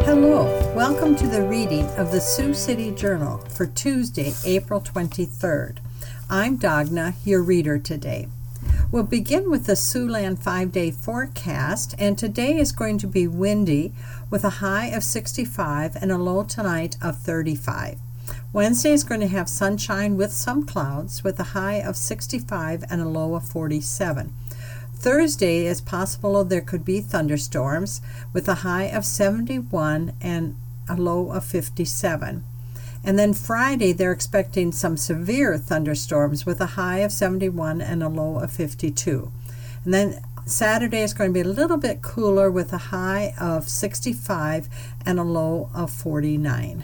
Hello, welcome to the reading of the Sioux City Journal for Tuesday, April 23rd. I'm Dagna, your reader today. We'll begin with the Siouxland 5-day forecast, and today is going to be windy with a high of 65 and a low tonight of 35. Wednesday is going to have sunshine with some clouds with a high of 65 and a low of 47. Thursday is possible there could be thunderstorms with a high of 71 and a low of 57. And then Friday they're expecting some severe thunderstorms with a high of 71 and a low of 52. And then Saturday is going to be a little bit cooler with a high of 65 and a low of 49.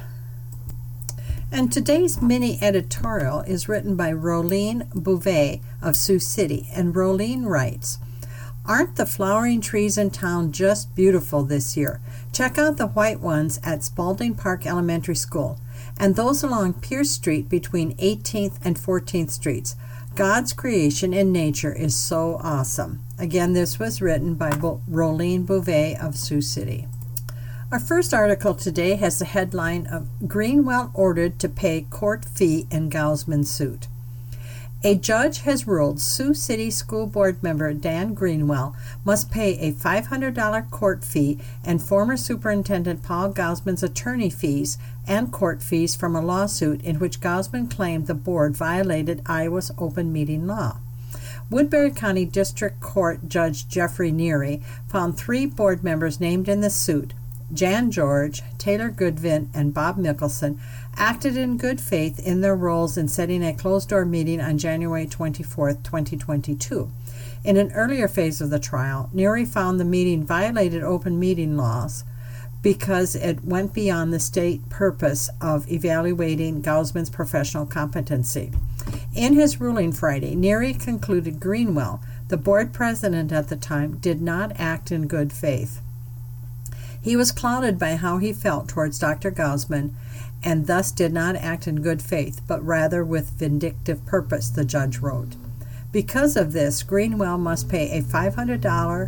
And today's mini editorial is written by Rolene Bouvet of Sioux City, and Rolene writes, "Aren't the flowering trees in town just beautiful this year? Check out the white ones at Spalding Park Elementary School and those along Pierce Street between 18th and 14th Streets. God's creation in nature is so awesome." Again, this was written by Rolene Bouvet of Sioux City. Our first article today has the headline of "Greenwell Ordered to Pay Court Fee in Gausman Suit." A judge has ruled Sioux City School Board member Dan Greenwell must pay a $500 court fee and former Superintendent Paul Gausman's attorney fees and court fees from a lawsuit in which Gausman claimed the board violated Iowa's open meeting law. Woodbury County District Court Judge Jeffrey Neary found 3 board members named in the suit, Jan George, Taylor Goodvin, and Bob Mickelson, acted in good faith in their roles in setting a closed-door meeting on January 24, 2022. In an earlier phase of the trial, Neary found the meeting violated open meeting laws because it went beyond the state purpose of evaluating Gausman's professional competency. In his ruling Friday, Neary concluded Greenwell, the board president at the time, did not act in good faith. He was clouded by how he felt towards Dr. Gausman and thus did not act in good faith, but rather with vindictive purpose, the judge wrote. Because of this, Greenwell must pay a $500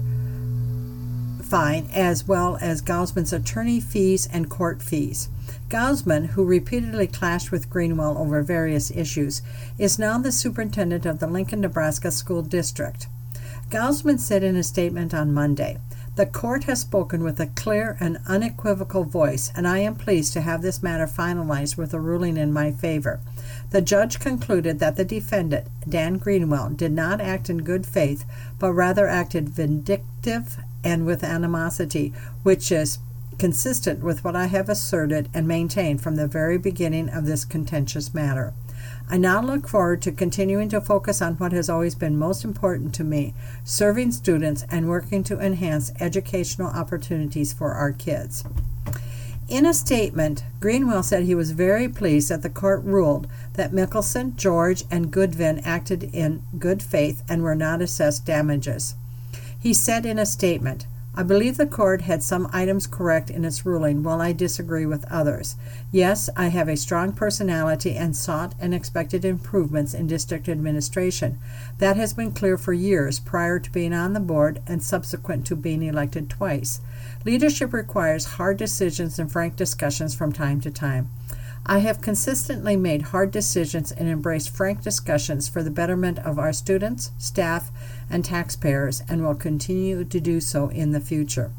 fine as well as Gausman's attorney fees and court fees. Gausman, who repeatedly clashed with Greenwell over various issues, is now the superintendent of the Lincoln, Nebraska School District. Gausman said in a statement on Monday, "The court has spoken with a clear and unequivocal voice, and I am pleased to have this matter finalized with a ruling in my favor." The judge concluded that the defendant, Dan Greenwell, did not act in good faith, but rather acted vindictive and with animosity, which is consistent with what I have asserted and maintained from the very beginning of this contentious matter. I now look forward to continuing to focus on what has always been most important to me, serving students and working to enhance educational opportunities for our kids. In a statement, Greenwell said he was very pleased that the court ruled that Mickelson, George, and Goodvin acted in good faith and were not assessed damages. He said in a statement, "I believe the court had some items correct in its ruling, while I disagree with others. Yes, I have a strong personality and sought and expected improvements in district administration. That has been clear for years prior to being on the board and subsequent to being elected twice. Leadership requires hard decisions and frank discussions from time to time. I have consistently made hard decisions and embraced frank discussions for the betterment of our students, staff, and taxpayers, and will continue to do so in the future."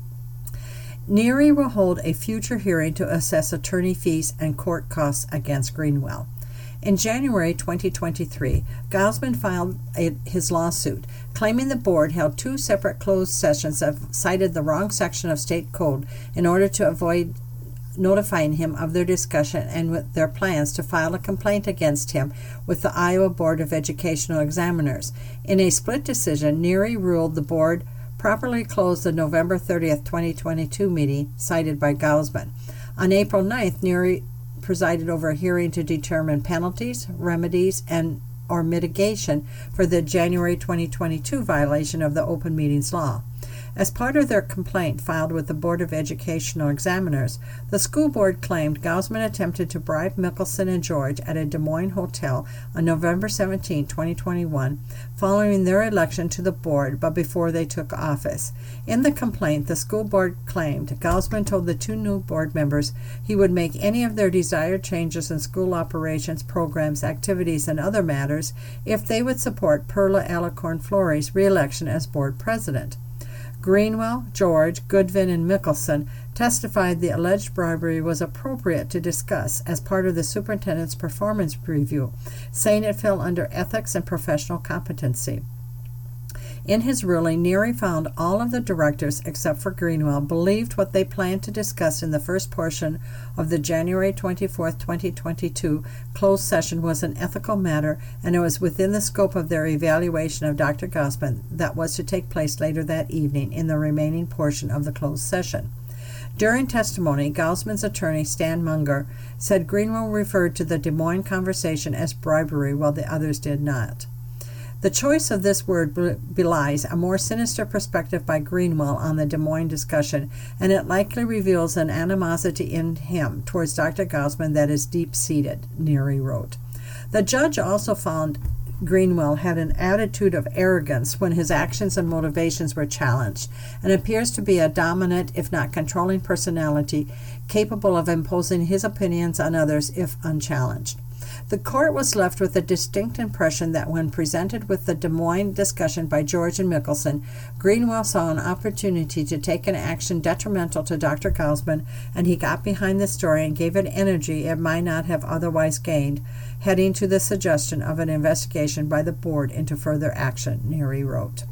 Neary will hold a future hearing to assess attorney fees and court costs against Greenwell. In January 2023, Gausman filed his lawsuit, claiming the board held 2 separate closed sessions that cited the wrong section of state code in order to avoid notifying him of their discussion and with their plans to file a complaint against him with the Iowa Board of Educational Examiners. In a split decision, Neary ruled the board properly closed the November 30th, 2022 meeting cited by Gausman. On April 9th, Neary presided over a hearing to determine penalties, remedies, and or mitigation for the January 2022 violation of the open meetings law. As part of their complaint filed with the Board of Educational Examiners, the school board claimed Gausman attempted to bribe Mickelson and George at a Des Moines hotel on November 17, 2021, following their election to the board but before they took office. In the complaint, the school board claimed Gausman told the two new board members he would make any of their desired changes in school operations, programs, activities, and other matters if they would support Perla Alicorn Fleury's re-election as board president. Greenwell, George, Goodvin, and Mickelson testified the alleged bribery was appropriate to discuss as part of the superintendent's performance review, saying it fell under ethics and professional competency. In his ruling, Neary found all of the directors, except for Greenwell, believed what they planned to discuss in the first portion of the January 24, 2022 closed session was an ethical matter, and it was within the scope of their evaluation of Dr. Gausman that was to take place later that evening in the remaining portion of the closed session. During testimony, Gausman's attorney, Stan Munger, said Greenwell referred to the Des Moines conversation as bribery while the others did not. The choice of this word belies a more sinister perspective by Greenwell on the Des Moines discussion, and it likely reveals an animosity in him towards Dr. Gausman that is deep-seated, Neary wrote. The judge also found Greenwell had an attitude of arrogance when his actions and motivations were challenged, and appears to be a dominant, if not controlling personality, capable of imposing his opinions on others if unchallenged. The court was left with a distinct impression that when presented with the Des Moines discussion by George and Mickelson, Greenwell saw an opportunity to take an action detrimental to Dr. Gausman, and he got behind the story and gave it energy it might not have otherwise gained, heading to the suggestion of an investigation by the board into further action, Neary wrote.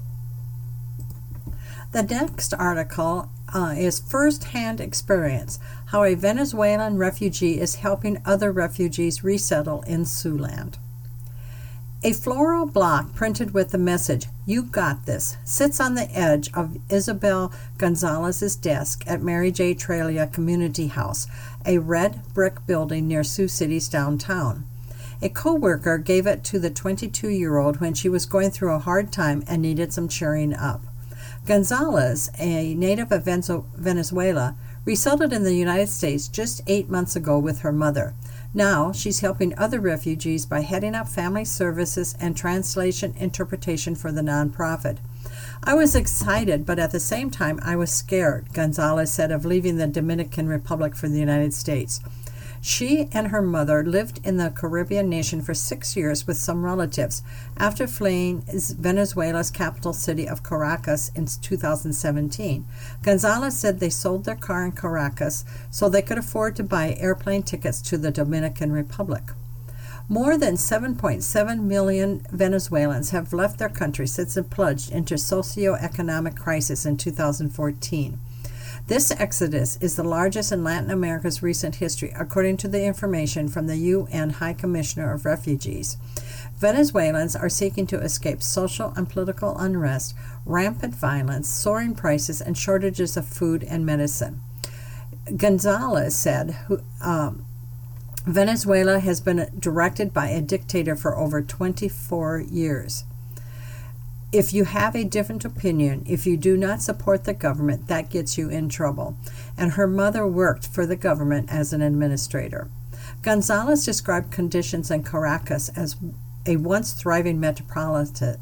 The next article is First-Hand Experience, How a Venezuelan Refugee is Helping Other Refugees Resettle in Siouxland. A floral block printed with the message, "You got this," sits on the edge of Isabel Gonzalez's desk at Mary J. Tralia Community House, a red brick building near Sioux City's downtown. A co-worker gave it to the 22-year-old when she was going through a hard time and needed some cheering up. Gonzalez, a native of Venezuela, resettled in the United States just 8 months ago with her mother. Now she's helping other refugees by heading up family services and translation interpretation for the nonprofit. "I was excited, but at the same time I was scared," Gonzalez said of leaving the Dominican Republic for the United States. She and her mother lived in the Caribbean nation for 6 years with some relatives after fleeing Venezuela's capital city of Caracas in 2017. Gonzalez said they sold their car in Caracas so they could afford to buy airplane tickets to the Dominican Republic. More than 7.7 million Venezuelans have left their country since it plunged into socio-economic crisis in 2014. This exodus is the largest in Latin America's recent history, according to the information from the UN High Commissioner of Refugees. Venezuelans are seeking to escape social and political unrest, rampant violence, soaring prices, and shortages of food and medicine. Gonzalez said Venezuela has been directed by a dictator for over 24 years. If you have a different opinion, if you do not support the government, that gets you in trouble. And her mother worked for the government as an administrator. Gonzalez described conditions in Caracas as a once thriving metropolis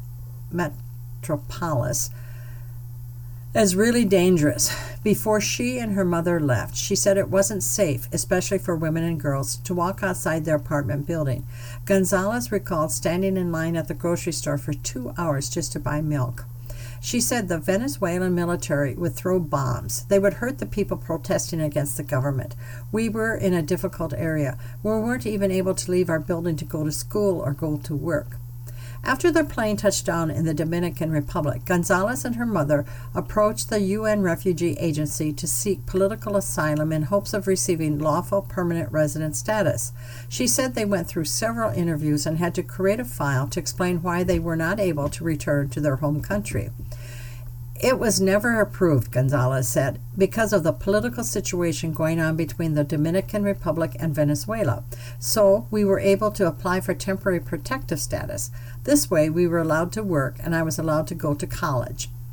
as really dangerous. Before she and her mother left, she said it wasn't safe, especially for women and girls, to walk outside their apartment building. Gonzalez recalled standing in line at the grocery store for 2 hours just to buy milk. She said the Venezuelan military would throw bombs. They would hurt the people protesting against the government. We were in a difficult area. We weren't even able to leave our building to go to school or go to work. After their plane touched down in the Dominican Republic, Gonzalez and her mother approached the UN Refugee Agency to seek political asylum in hopes of receiving lawful permanent resident status. She said they went through several interviews and had to create a file to explain why they were not able to return to their home country. It was never approved, Gonzalez said, because of the political situation going on between the Dominican Republic and Venezuela. So we were able to apply for temporary protective status. This way we were allowed to work and I was allowed to go to college.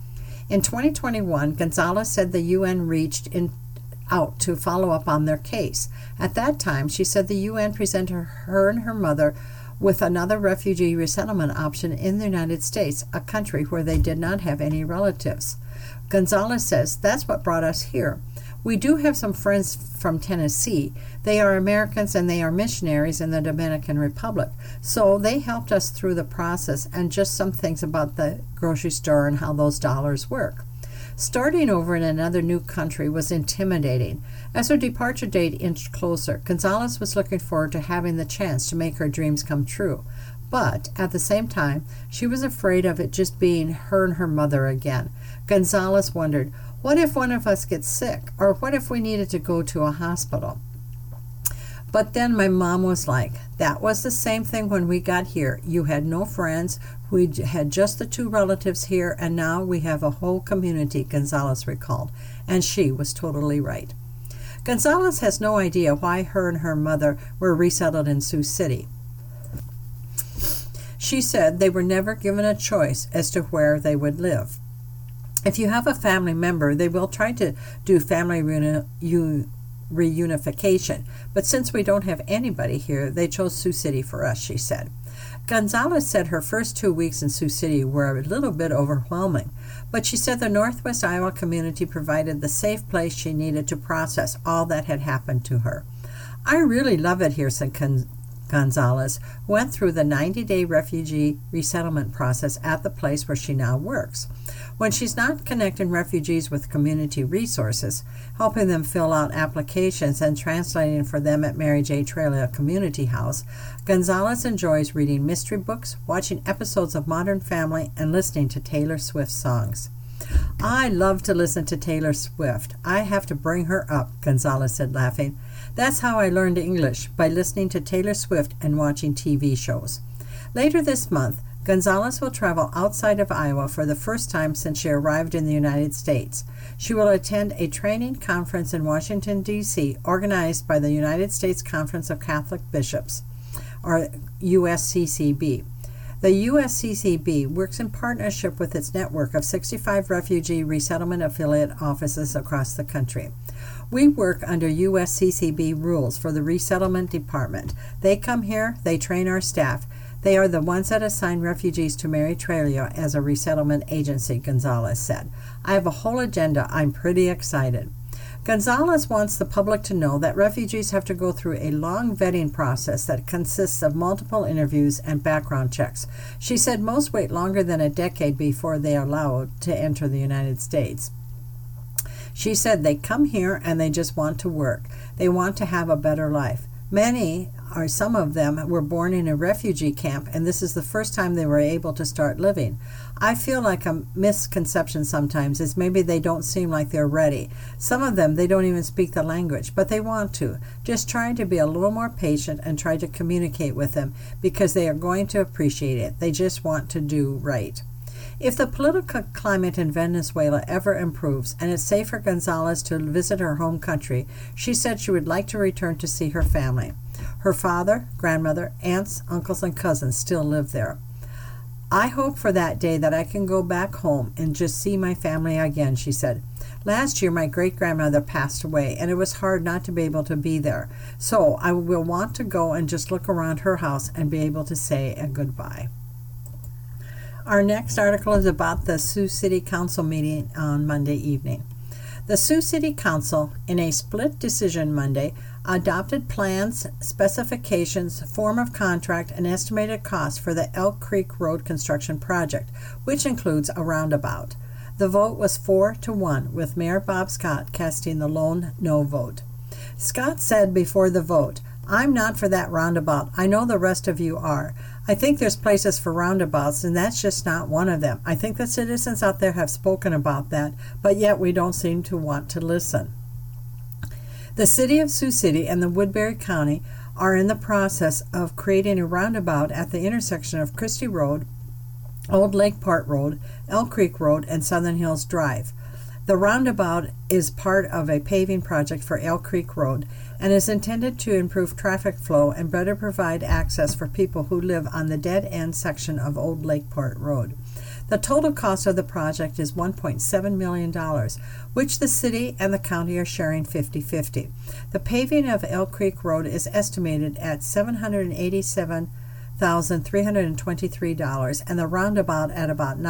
In 2021, Gonzalez said the UN reached out to follow up on their case. At that time, she said the UN presented her and her mother with another refugee resettlement option in the United States, a country where they did not have any relatives. Gonzalez says, "That's what brought us here. We do have some friends from Tennessee. They are Americans and they are missionaries in the Dominican Republic. So they helped us through the process and just some things about the grocery store and how those dollars work." Starting over in another new country was intimidating. As her departure date inched closer, Gonzalez was looking forward to having the chance to make her dreams come true. But at the same time, she was afraid of it just being her and her mother again. Gonzalez wondered, what if one of us gets sick? Or what if we needed to go to a hospital? But then my mom was like, "That was the same thing when we got here. You had no friends. We had just the two relatives here, and now we have a whole community," Gonzalez recalled. And she was totally right. Gonzalez has no idea why her and her mother were resettled in Sioux City. She said they were never given a choice as to where they would live. If you have a family member, they will try to do family reunification, but since we don't have anybody here, they chose Sioux City for us, she said. Gonzalez said her first 2 weeks in Sioux City were a little bit overwhelming, but she said the Northwest Iowa community provided the safe place she needed to process all that had happened to her. "I really love it here," said Gonzalez, who went through the 90-day refugee resettlement process at the place where she now works. When she's not connecting refugees with community resources, helping them fill out applications and translating for them at Mary J. Tralia Community House, Gonzalez enjoys reading mystery books, watching episodes of Modern Family, and listening to Taylor Swift songs. "I love to listen to Taylor Swift. I have to bring her up," Gonzalez said, laughing. "That's how I learned English, by listening to Taylor Swift and watching TV shows." Later this month, Gonzalez will travel outside of Iowa for the first time since she arrived in the United States. She will attend a training conference in Washington, D.C., organized by the United States Conference of Catholic Bishops, or USCCB. The USCCB works in partnership with its network of 65 refugee resettlement affiliate offices across the country. We work under USCCB rules for the resettlement department. They come here, they train our staff. They are the ones that assign refugees to Mary Tralia as a resettlement agency, Gonzalez said. "I have a whole agenda. I'm pretty excited." Gonzalez wants the public to know that refugees have to go through a long vetting process that consists of multiple interviews and background checks. She said most wait longer than a decade before they are allowed to enter the United States. She said they come here and they just want to work. They want to have a better life. Some of them were born in a refugee camp, and this is the first time they were able to start living. I feel like a misconception sometimes is maybe they don't seem like they're ready. Some of them, they don't even speak the language, but they want to. Just try to be a little more patient and try to communicate with them because they are going to appreciate it. They just want to do right. If the political climate in Venezuela ever improves and it's safe for Gonzalez to visit her home country, she said she would like to return to see her family. Her father, grandmother, aunts, uncles, and cousins still live there. "I hope for that day that I can go back home and just see my family again," she said. "Last year my great-grandmother passed away, and it was hard not to be able to be there. So I will want to go and just look around her house and be able to say a goodbye." Our next article is about the Sioux City Council meeting on Monday evening. The Sioux City Council, in a split decision Monday, adopted plans, specifications, form of contract, and estimated cost for the Elk Creek Road construction project, which includes a roundabout. The vote was 4-1, with Mayor Bob Scott casting the lone no vote. Scott said before the vote, "I'm not for that roundabout. I know the rest of you are. I think there's places for roundabouts, and that's just not one of them. I think the citizens out there have spoken about that, but yet we don't seem to want to listen." The city of Sioux City and the Woodbury County are in the process of creating a roundabout at the intersection of Christie Road, Old Lakeport Road, Elk Creek Road, and Southern Hills Drive. The roundabout is part of a paving project for Elk Creek Road and is intended to improve traffic flow and better provide access for people who live on the dead-end section of Old Lakeport Road. The total cost of the project is $1.7 million, which the city and the county are sharing 50-50. The paving of Elk Creek Road is estimated at $787,323 and the roundabout at about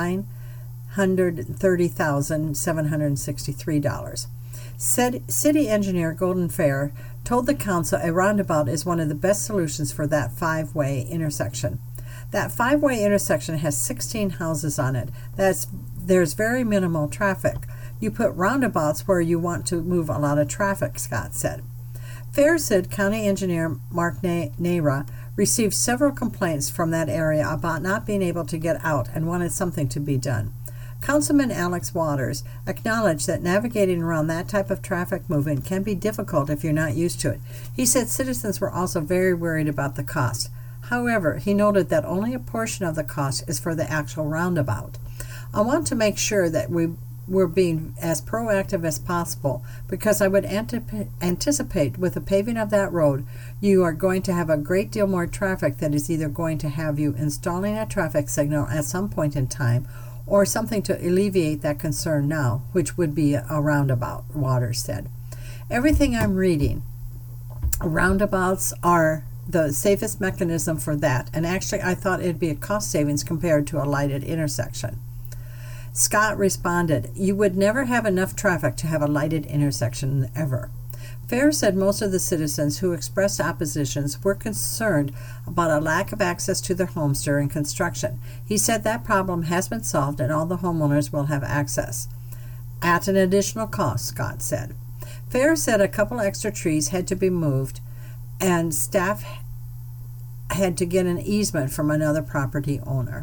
$930,763. City engineer Golden Fair told the council a roundabout is one of the best solutions for that five-way intersection. That five-way intersection has 16 houses on it. There's very minimal traffic. You put roundabouts where you want to move a lot of traffic, Scott said. Fair said County Engineer Mark Nera received several complaints from that area about not being able to get out and wanted something to be done. Councilman Alex Waters acknowledged that navigating around that type of traffic movement can be difficult if you're not used to it. He said citizens were also very worried about the cost. However, he noted that only a portion of the cost is for the actual roundabout. I want to make sure that we're being as proactive as possible because I would anticipate with the paving of that road, you are going to have a great deal more traffic that is either going to have you installing a traffic signal at some point in time or something to alleviate that concern now, which would be a roundabout, Waters said. Everything I'm reading, roundabouts are the safest mechanism for that, and actually I thought it'd be a cost savings compared to a lighted intersection. Scott responded, "You would never have enough traffic to have a lighted intersection ever." Fair said most of the citizens who expressed oppositions were concerned about a lack of access to their homes during construction. He said that problem has been solved and all the homeowners will have access. At an additional cost, Scott said. Fair said a couple extra trees had to be moved and staff had to get an easement from another property owner.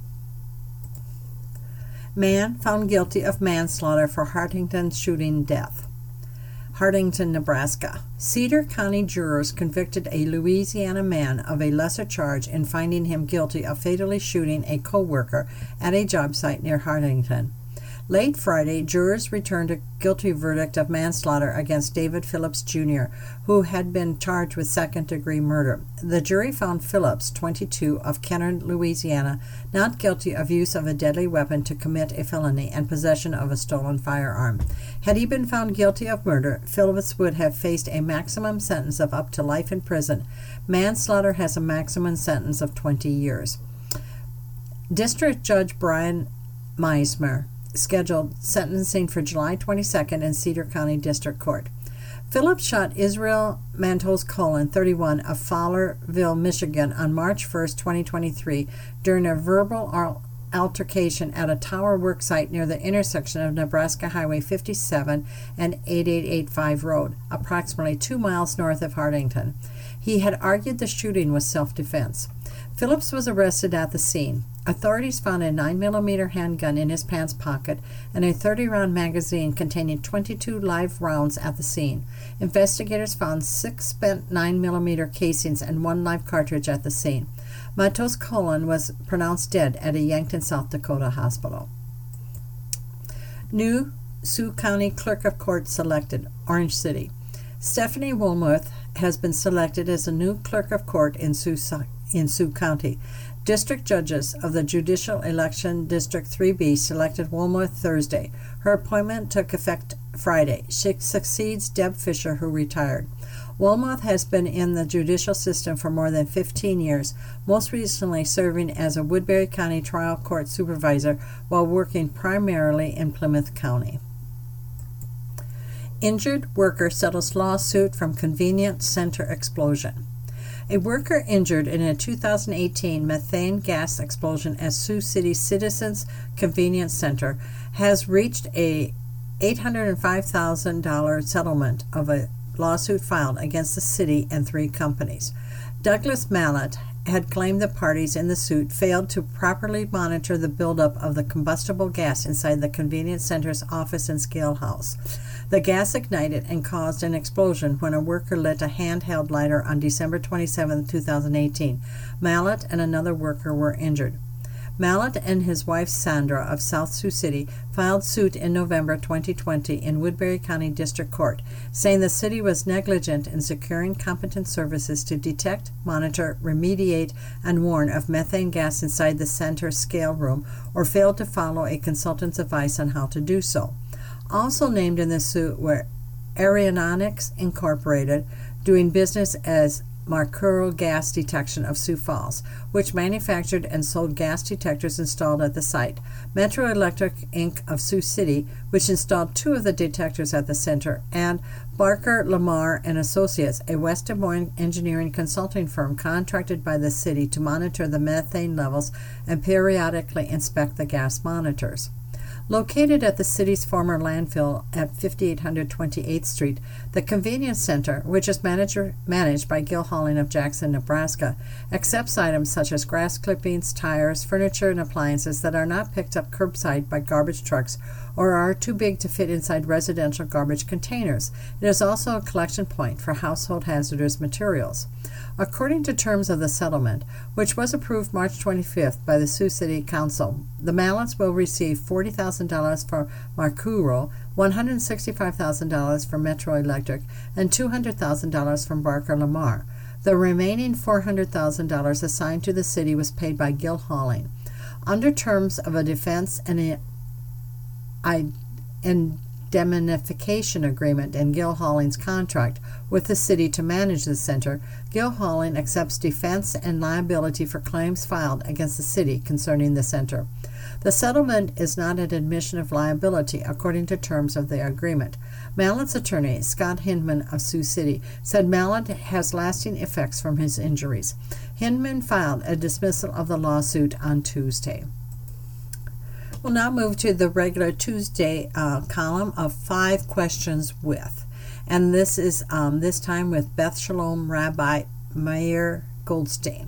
Man found guilty of manslaughter for Hartington shooting death. Hartington, Nebraska. Cedar County jurors convicted a Louisiana man of a lesser charge in finding him guilty of fatally shooting a co-worker at a job site near Hartington. Late Friday, jurors returned a guilty verdict of manslaughter against David Phillips, Jr., who had been charged with second-degree murder. The jury found Phillips, 22, of Kenner, Louisiana, not guilty of use of a deadly weapon to commit a felony and possession of a stolen firearm. Had he been found guilty of murder, Phillips would have faced a maximum sentence of up to life in prison. Manslaughter has a maximum sentence of 20 years. District Judge Brian Meismer scheduled sentencing for July 22nd in Cedar County District Court. Phillips shot Israel Mantos Colon, 31, of Fowlerville, Michigan, on March 1st, 2023, during a verbal altercation at a tower work site near the intersection of Nebraska Highway 57 and 8885 Road, approximately 2 miles north of Hartington. He had argued the shooting was self-defense. Phillips was arrested at the scene. Authorities found a 9mm handgun in his pants pocket and a 30-round magazine containing 22 live rounds at the scene. Investigators found 6 spent 9mm casings and 1 live cartridge at the scene. Matos Colon was pronounced dead at a Yankton, South Dakota hospital. New Sioux County Clerk of Court selected, Orange City. Stephanie Woolmuth has been selected as the new Clerk of Court in Sioux County. District judges of the Judicial Election District 3B selected Woolmuth Thursday. Her appointment took effect Friday. She succeeds Deb Fisher, who retired. Woolmuth has been in the judicial system for more than 15 years, most recently serving as a Woodbury County trial court supervisor while working primarily in Plymouth County. Injured worker settles lawsuit from convenience center explosion. A worker injured in a 2018 methane gas explosion at Sioux City Citizens Convenience Center has reached a $805,000 settlement of a lawsuit filed against the city and 3 companies. Douglas Mallett had claimed the parties in the suit failed to properly monitor the buildup of the combustible gas inside the convenience center's office and scale house. The gas ignited and caused an explosion when a worker lit a handheld lighter on December 27, 2018. Mallett and another worker were injured. Mallett and his wife Sandra of South Sioux City filed suit in November 2020 in Woodbury County District Court, saying the city was negligent in securing competent services to detect, monitor, remediate, and warn of methane gas inside the center scale room, or failed to follow a consultant's advice on how to do so. Also named in the suit were Aeronautics Incorporated, doing business as Mercuro Gas Detection of Sioux Falls, which manufactured and sold gas detectors installed at the site, Metro Electric Inc. of Sioux City, which installed 2 of the detectors at the center, and Barker, Lamar and Associates, a West Des Moines engineering consulting firm contracted by the city to monitor the methane levels and periodically inspect the gas monitors. Located at the city's former landfill at 5800 28th Street, the Convenience Center, which is managed by Gil Hauling of Jackson, Nebraska, accepts items such as grass clippings, tires, furniture, and appliances that are not picked up curbside by garbage trucks or are too big to fit inside residential garbage containers. It is also a collection point for household hazardous materials. According to terms of the settlement, which was approved March 25th by the Sioux City Council, the Malletts will receive $40,000 for Mercuro, $165,000 from Metro Electric, and $200,000 from Barker Lamar. The remaining $400,000 assigned to the city was paid by Gil Hauling. Under terms of a defense and indemnification agreement in Gil Hauling's contract with the city to manage the center, Gil Hauling accepts defense and liability for claims filed against the city concerning the center. The settlement is not an admission of liability according to terms of the agreement. Mallett's attorney, Scott Hindman of Sioux City, said Mallett has lasting effects from his injuries. Hindman filed a dismissal of the lawsuit on Tuesday. We'll now move to the regular Tuesday column of 5 questions with. And this is this time with Beth Shalom Rabbi Meir Goldstein.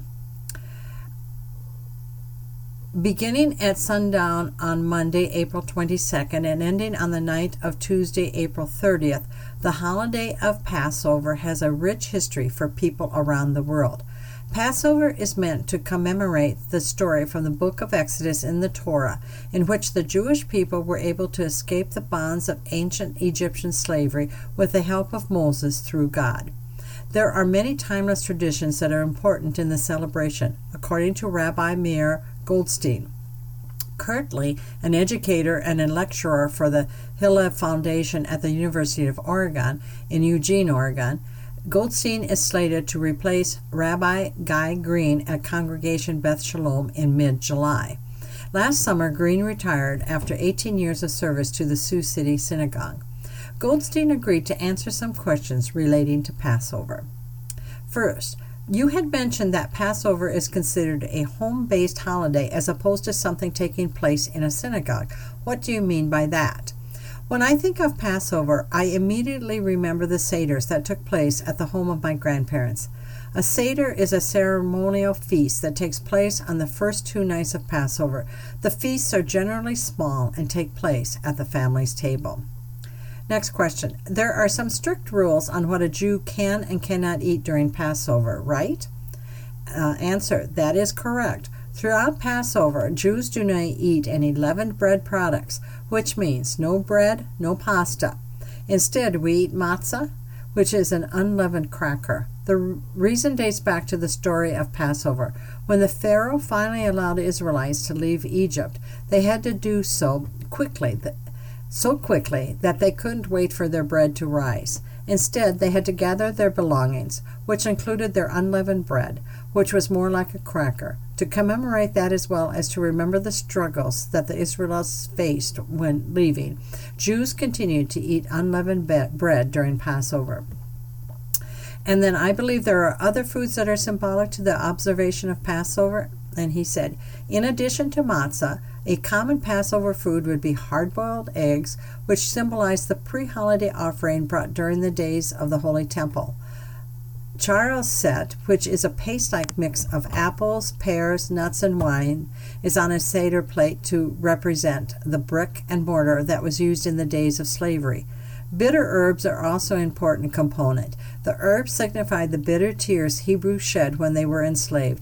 Beginning at sundown on Monday, April 22nd, and ending on the night of Tuesday, April 30th, the holiday of Passover has a rich history for people around the world. Passover is meant to commemorate the story from the book of Exodus in the Torah, in which the Jewish people were able to escape the bonds of ancient Egyptian slavery with the help of Moses through God. There are many timeless traditions that are important in the celebration, according to Rabbi Meir Goldstein. Currently an educator and a lecturer for the Hillel Foundation at the University of Oregon in Eugene, Oregon, Goldstein is slated to replace Rabbi Guy Green at Congregation Beth Shalom in mid-July. Last summer, Green retired after 18 years of service to the Sioux City Synagogue. Goldstein agreed to answer some questions relating to Passover. First, you had mentioned that Passover is considered a home-based holiday as opposed to something taking place in a synagogue. What do you mean by that? When I think of Passover, I immediately remember the seders that took place at the home of my grandparents. A seder is a ceremonial feast that takes place on the first 2 nights of Passover. The feasts are generally small and take place at the family's table. Next question. There are some strict rules on what a Jew can and cannot eat during Passover, right? Answer. That is correct. Throughout Passover, Jews do not eat any leavened bread products, which means no bread, no pasta. Instead, we eat matzah, which is an unleavened cracker. The reason dates back to the story of Passover. When the Pharaoh finally allowed the Israelites to leave Egypt, they had to do so quickly that they couldn't wait for their bread to rise. Instead, they had to gather their belongings, which included their unleavened bread, which was more like a cracker. To commemorate that as well as to remember the struggles that the Israelites faced when leaving, Jews continued to eat unleavened bread during Passover. And then I believe there are other foods that are symbolic to the observation of Passover. And he said, in addition to matzah, a common Passover food would be hard-boiled eggs, which symbolize the pre-holiday offering brought during the days of the Holy Temple. Charoset, which is a paste-like mix of apples, pears, nuts, and wine, is on a Seder plate to represent the brick and mortar that was used in the days of slavery. Bitter herbs are also an important component. The herbs signify the bitter tears Hebrews shed when they were enslaved.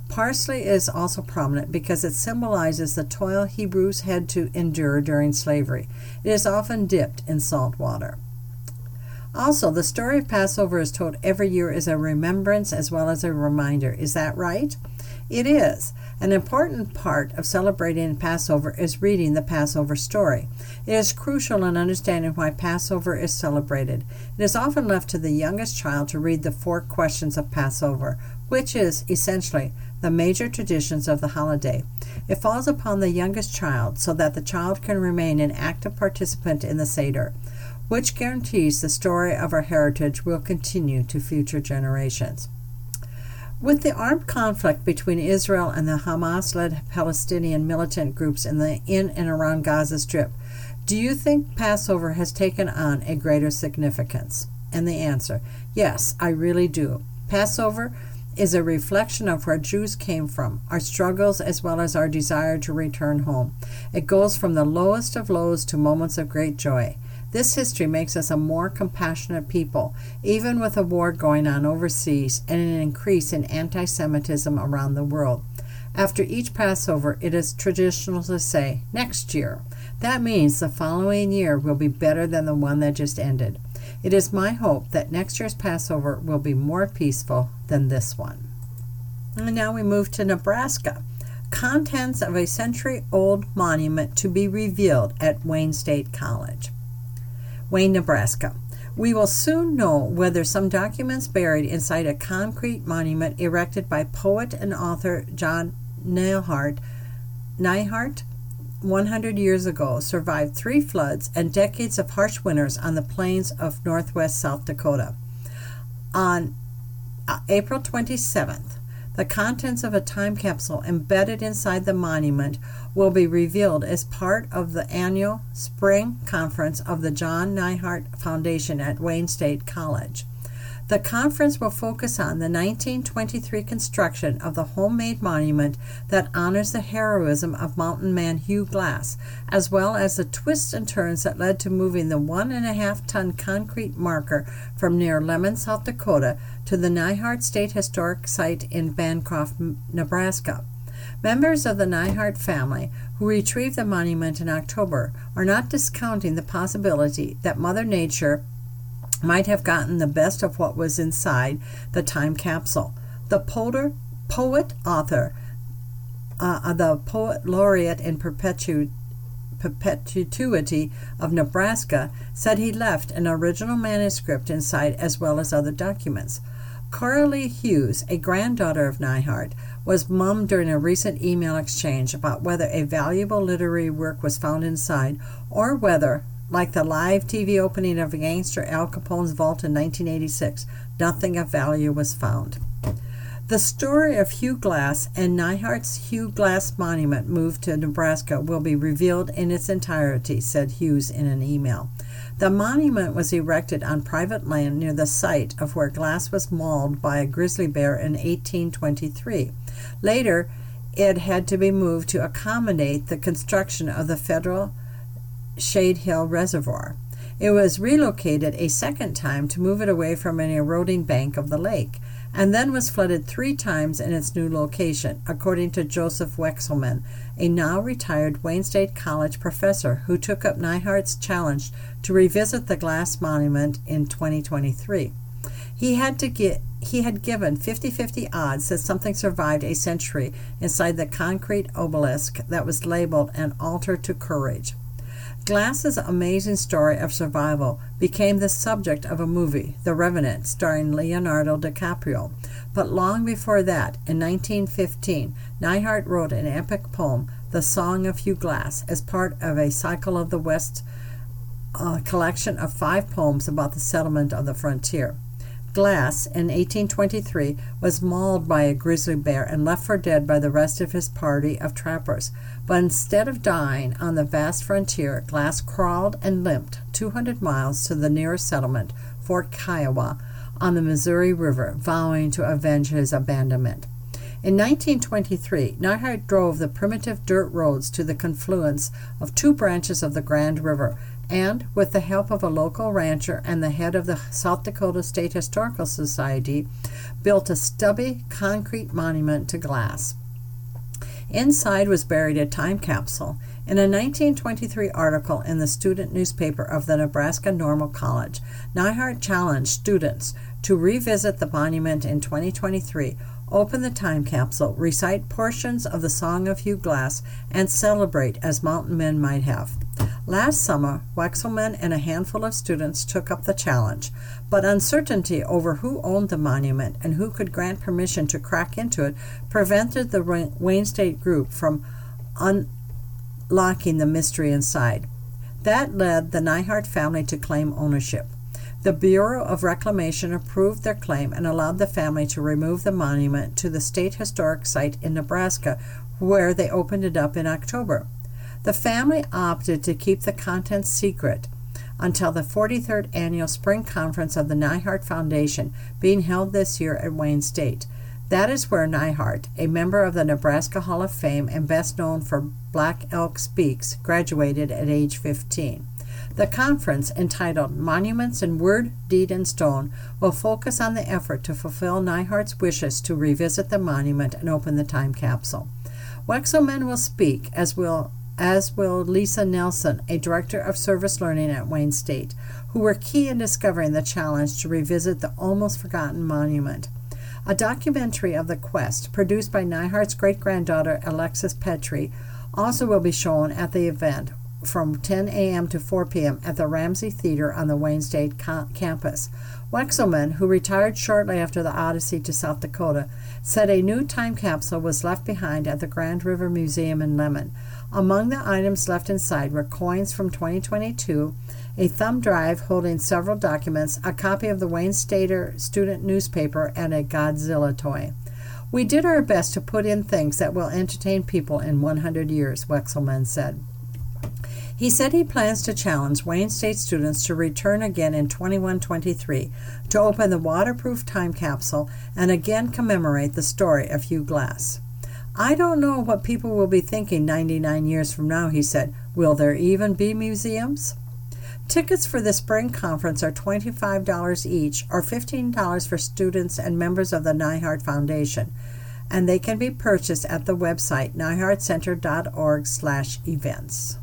Parsley is also prominent because it symbolizes the toil Hebrews had to endure during slavery. It is often dipped in salt water. Also, the story of Passover is told every year as a remembrance as well as a reminder. Is that right? It is. An important part of celebrating Passover is reading the Passover story. It is crucial in understanding why Passover is celebrated. It is often left to the youngest child to read the 4 questions of Passover, which is essentially the major traditions of the holiday. It falls upon the youngest child so that the child can remain an active participant in the Seder, which guarantees the story of our heritage will continue to future generations. With the armed conflict between Israel and the Hamas-led Palestinian militant groups in and around Gaza Strip, do you think Passover has taken on a greater significance? And the answer, yes, I really do. Passover is a reflection of where Jews came from, our struggles as well as our desire to return home. It goes from the lowest of lows to moments of great joy. This history makes us a more compassionate people, even with a war going on overseas and an increase in anti-Semitism around the world. After each Passover, it is traditional to say, next year. That means the following year will be better than the one that just ended. It is my hope that next year's Passover will be more peaceful than this one. And now we move to Nebraska. Contents of a century-old monument to be revealed at Wayne State College. Wayne, Nebraska. We will soon know whether some documents buried inside a concrete monument erected by poet and author John Neihardt 100 years ago survived 3 floods and decades of harsh winters on the plains of northwest South Dakota. On April 27th, the contents of a time capsule embedded inside the monument will be revealed as part of the annual spring conference of the John Neihardt Foundation at Wayne State College. The conference will focus on the 1923 construction of the homemade monument that honors the heroism of mountain man Hugh Glass, as well as the twists and turns that led to moving the 1.5-ton concrete marker from near Lemon, South Dakota, to the Neihardt State Historic Site in Bancroft, Nebraska. Members of the Neihardt family, who retrieved the monument in October, are not discounting the possibility that Mother Nature might have gotten the best of what was inside the time capsule. The poet laureate in perpetuity of Nebraska, said he left an original manuscript inside as well as other documents. Coralie Hughes, a granddaughter of Neihardt, was mummed during a recent email exchange about whether a valuable literary work was found inside or whether, like the live TV opening of gangster Al Capone's vault in 1986, nothing of value was found. The story of Hugh Glass and Neihardt's Hugh Glass Monument moved to Nebraska will be revealed in its entirety, said Hughes in an email. The monument was erected on private land near the site of where Glass was mauled by a grizzly bear in 1823. Later, it had to be moved to accommodate the construction of the federal Shade Hill Reservoir. It was relocated a second time to move it away from an eroding bank of the lake, and then was flooded 3 times in its new location, according to Joseph Wexelman, a now retired Wayne State College professor who took up Neihardt's challenge to revisit the Glass Monument in 2023. He had given 50-50 odds that something survived a century inside the concrete obelisk that was labeled An Altar to Courage. Glass's amazing story of survival became the subject of a movie, The Revenant, starring Leonardo DiCaprio. But long before that, in 1915, Neihardt wrote an epic poem, The Song of Hugh Glass, as part of a Cycle of the West collection of 5 poems about the settlement of the frontier. Glass, in 1823, was mauled by a grizzly bear and left for dead by the rest of his party of trappers. But instead of dying on the vast frontier, Glass crawled and limped 200 miles to the nearest settlement, Fort Kiowa, on the Missouri River, vowing to avenge his abandonment. In 1923, Neihardt drove the primitive dirt roads to the confluence of 2 branches of the Grand River, and, with the help of a local rancher and the head of the South Dakota State Historical Society, built a stubby concrete monument to Glass. Inside was buried a time capsule. In a 1923 article in the student newspaper of the Nebraska Normal College, Neihardt challenged students to revisit the monument in 2023, open the time capsule, recite portions of the Song of Hugh Glass, and celebrate as mountain men might have. Last summer, Wexelman and a handful of students took up the challenge, but uncertainty over who owned the monument and who could grant permission to crack into it prevented the Wayne State group from unlocking the mystery inside. That led the Neihardt family to claim ownership. The Bureau of Reclamation approved their claim and allowed the family to remove the monument to the State Historic Site in Nebraska, where they opened it up in October. The family opted to keep the contents secret until the 43rd Annual Spring Conference of the Neihardt Foundation, being held this year at Wayne State. That is where Neihardt, a member of the Nebraska Hall of Fame and best known for Black Elk Speaks, graduated at age 15. The conference, entitled Monuments in Word, Deed, and Stone, will focus on the effort to fulfill Neihardt's wishes to revisit the monument and open the time capsule. Wexelman will speak, as will Lisa Nelson, a director of service learning at Wayne State, who were key in discovering the challenge to revisit the almost forgotten monument. A documentary of the quest, produced by Neihardt's great-granddaughter Alexis Petrie, also will be shown at the event from 10 a.m. to 4 p.m. at the Ramsey Theater on the Wayne State campus. Wexelman, who retired shortly after the Odyssey to South Dakota, said a new time capsule was left behind at the Grand River Museum in Lemon. Among the items left inside were coins from 2022, a thumb drive holding several documents, a copy of the Wayne Stater student newspaper, and a Godzilla toy. "We did our best to put in things that will entertain people in 100 years, Wexelman said. He said he plans to challenge Wayne State students to return again in 21-23 to open the waterproof time capsule and again commemorate the story of Hugh Glass. "I don't know what people will be thinking 99 years from now," he said. "Will there even be museums?" Tickets for the spring conference are $25 each, or $15 for students and members of the Neihardt Foundation, and they can be purchased at the website neihardtcenter.org/events.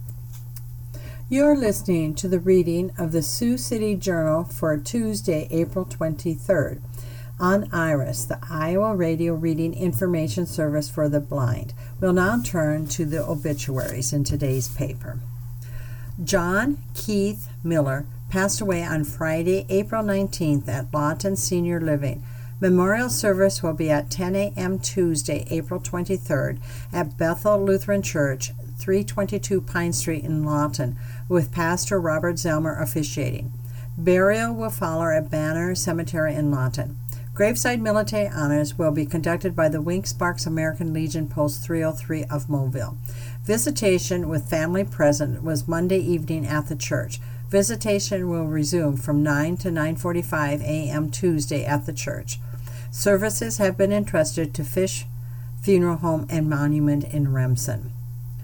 You're listening to the reading of the Sioux City Journal for Tuesday, April 23rd, on IRIS, the Iowa Radio Reading Information Service for the Blind. We'll now turn to the obituaries in today's paper. John Keith Miller passed away on Friday, April 19th at Lawton Senior Living. Memorial service will be at 10 a.m. Tuesday, April 23rd at Bethel Lutheran Church, 322 Pine Street in Lawton, with Pastor Robert Zelmer officiating. Burial will follow at Banner Cemetery in Lawton. Graveside military honors will be conducted by the Wink Sparks American Legion Post 303 of Mobile. Visitation with family present was Monday evening at the church. Visitation will resume from 9 to 9:45 a.m. Tuesday at the church. Services have been entrusted to Fish Funeral Home and Monument in Remsen.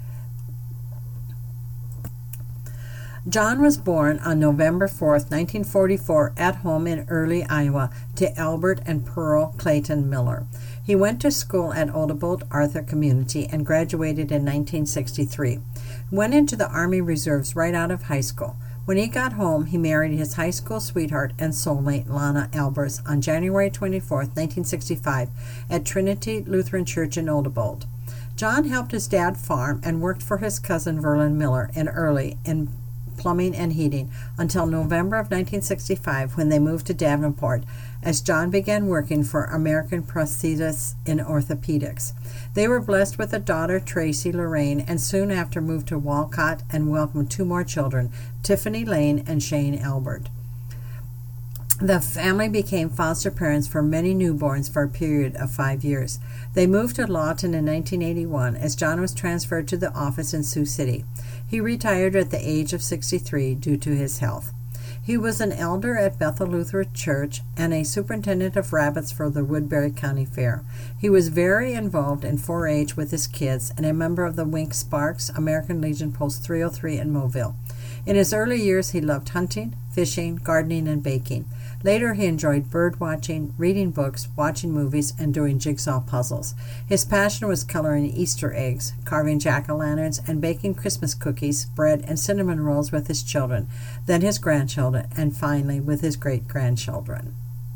John was born on November 4, 1944, at home in Early, Iowa, to Albert and Pearl Clayton Miller. He went to school at Odebolt Arthur Community and graduated in 1963. Went into the Army Reserves right out of high school. When he got home, he married his high school sweetheart and soulmate, Lana Albers, on January 24, 1965, at Trinity Lutheran Church in Odebolt. John helped his dad farm and worked for his cousin Verlin Miller in Early in plumbing and heating until November of 1965, when they moved to Davenport, as John began working for American Prosthetists in Orthopedics. They were blessed with a daughter, Tracy Lorraine, and soon after moved to Walcott and welcomed two more children, Tiffany Lane and Shane Albert. The family became foster parents for many newborns for a period of 5 years. They moved to Lawton in 1981 as John was transferred to the office in Sioux City. He retired at the age of 63 due to his health. He was an elder at Bethel Lutheran Church and a superintendent of rabbits for the Woodbury County Fair. He was very involved in 4-H with his kids and a member of the Wink Sparks American Legion Post 303 in Mobile. In his early years, he loved hunting, fishing, gardening, and baking. Later, he enjoyed bird watching, reading books, watching movies, and doing jigsaw puzzles. His passion was coloring Easter eggs, carving jack-o'-lanterns, and baking Christmas cookies, bread, and cinnamon rolls with his children, then his grandchildren, and finally with his great-grandchildren.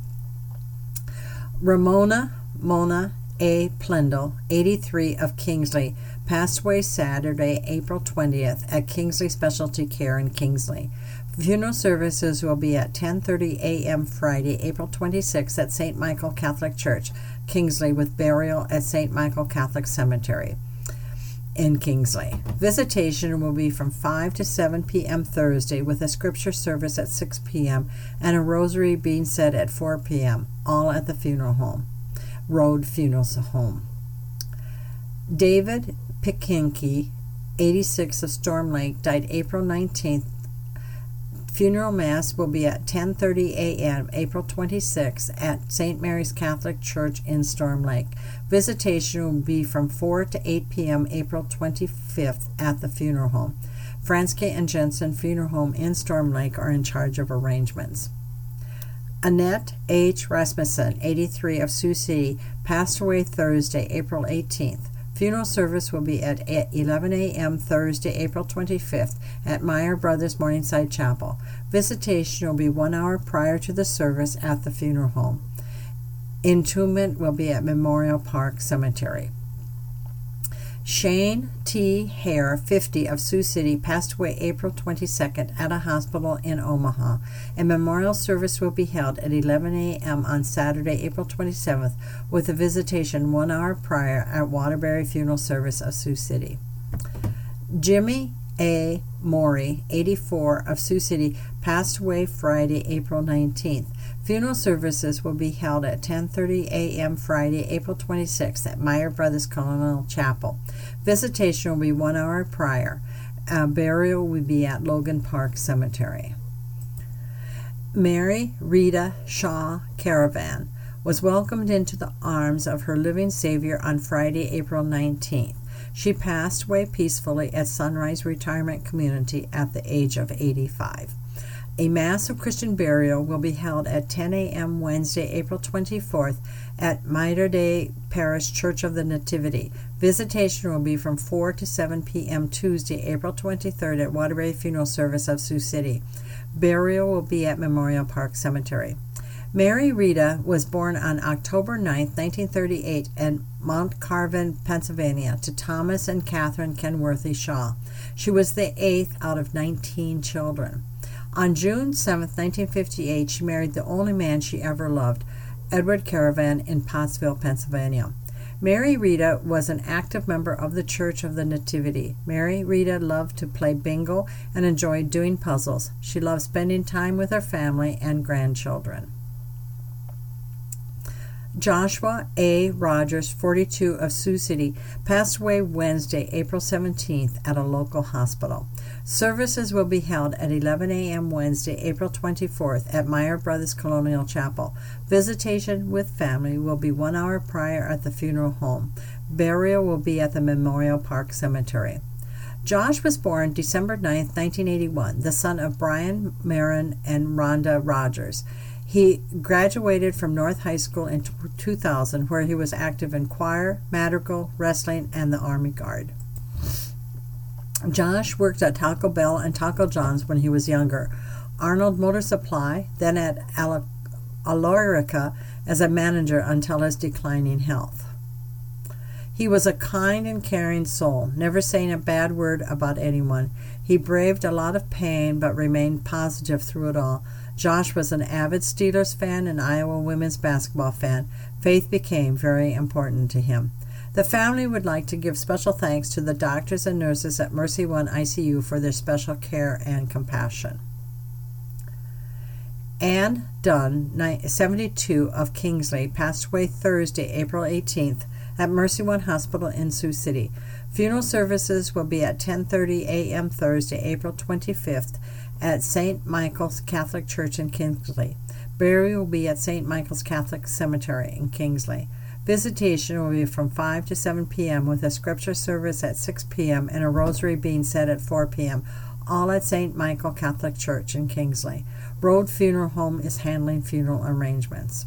Ramona Mona A. Plendle, 83, of Kingsley, passed away Saturday, April 20th at Kingsley Specialty Care in Kingsley. Funeral services will be at 10:30 a.m. Friday, April 26th at St. Michael Catholic Church, Kingsley, with burial at St. Michael Catholic Cemetery in Kingsley. Visitation will be from 5 to 7 p.m. Thursday, with a scripture service at 6 p.m. and a rosary being said at 4 p.m., all at the funeral home. Road Funeral Home. David Pikinke, 86, of Storm Lake, died April 19th. Funeral Mass will be at 10:30 a.m. April 26th at St. Mary's Catholic Church in Storm Lake. Visitation will be from 4 to 8 p.m. April 25th at the funeral home. Franske and Jensen Funeral Home in Storm Lake are in charge of arrangements. Annette H. Rasmussen, 83, of Sioux City, passed away Thursday, April 18th. Funeral service will be at 11 a.m. Thursday, April 25th at Meyer Brothers Morningside Chapel. Visitation will be 1 hour prior to the service at the funeral home. Entombment will be at Memorial Park Cemetery. Shane T. Hare, 50, of Sioux City, passed away April 22nd at a hospital in Omaha. A memorial service will be held at 11 a.m. on Saturday, April 27th, with a visitation 1 hour prior at Waterbury Funeral Service of Sioux City. Jimmy A. Morey, 84, of Sioux City, passed away Friday, April 19th. Funeral services will be held at 10:30 a.m. Friday, April 26th at Meyer Brothers Colonial Chapel. Visitation will be 1 hour prior. Burial will be at Logan Park Cemetery. Mary Rita Shaw Caravan was welcomed into the arms of her living Savior on Friday, April 19th. She passed away peacefully at Sunrise Retirement Community at the age of 85. A Mass of Christian burial will be held at 10 a.m. Wednesday, April 24th at Mater Dei Parish Church of the Nativity. Visitation will be from 4 to 7 p.m. Tuesday, April 23rd at Waterbury Funeral Service of Sioux City. Burial will be at Memorial Park Cemetery. Mary Rita was born on October 9, 1938 in Mount Carvin, Pennsylvania, to Thomas and Catherine Kenworthy Shaw. She was the 8th out of 19 children. On June 7, 1958, she married the only man she ever loved, Edward Caravan, in Pottsville, Pennsylvania. Mary Rita was an active member of the Church of the Nativity. Mary Rita loved to play bingo and enjoyed doing puzzles. She loved spending time with her family and grandchildren. Joshua A. Rogers, 42, of Sioux City, passed away Wednesday, April 17th at a local hospital. Services will be held at 11 a.m. Wednesday, April 24th at Meyer Brothers Colonial Chapel. Visitation with family will be 1 hour prior at the funeral home. Burial will be at the Memorial Park Cemetery. Josh was born December 9, 1981, the son of Brian Marin and Rhonda Rogers. He graduated from North High School in 2000, where he was active in choir, madrigal, wrestling, and the Army Guard. Josh worked at Taco Bell and Taco John's when he was younger, Arnold Motor Supply, then at Alorica as a manager until his declining health. He was a kind and caring soul, never saying a bad word about anyone. He braved a lot of pain but remained positive through it all. Josh was an avid Steelers fan and Iowa women's basketball fan. Faith became very important to him. The family would like to give special thanks to the doctors and nurses at Mercy One ICU for their special care and compassion. Ann Dunn, 72, of Kingsley, passed away Thursday, April 18th at Mercy One Hospital in Sioux City. Funeral services will be at 10:30 a.m. Thursday, April 25th at St. Michael's Catholic Church in Kingsley. Burial will be at St. Michael's Catholic Cemetery in Kingsley. Visitation will be from 5 to 7 p.m. with a scripture service at 6 p.m. and a rosary being said at 4 p.m., all at St. Michael Catholic Church in Kingsley. Road Funeral Home is handling funeral arrangements.